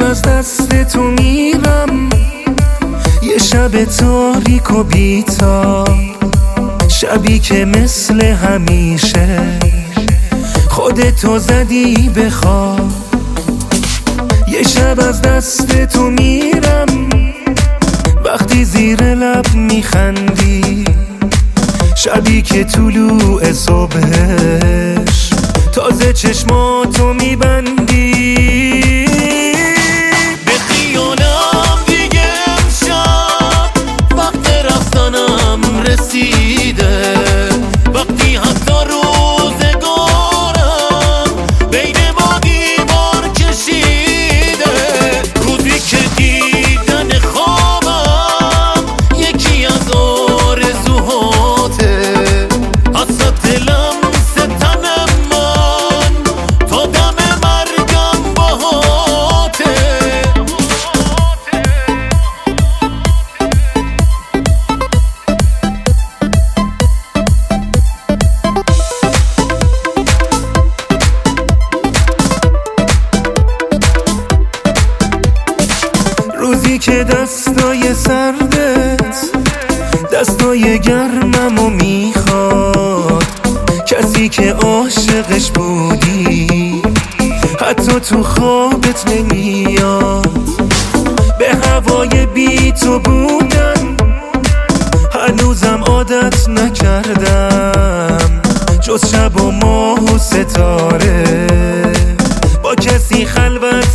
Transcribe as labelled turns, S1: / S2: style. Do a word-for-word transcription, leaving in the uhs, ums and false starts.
S1: از دست تو میرم، یه شب تاریک و بی‌تاب، شبی که مثل همیشه خودتو زدی به خواب. یه شب از دست تو میرم، وقتی زیر لب میخندی، شبی که طلوع صبحش تازه چشماتو میبندی. به خیالم دیگه امشب وقت رفتنم رسیده، وقتی حتی روزگارم بین ما دیوار کشیده، روزی که دیدن خوابم یکی از آرزوهاته، حسرت لمس تن من تا دم مرگم باهاته. روزی که دستای سردت دستای گرممو میخواد، کسی که عاشقش بودی حتی تو خوابت نمیاد. به هوای بی تو بودن هنوزم عادت نکردم، جز شب و ماه و ستاره با کسی خلوت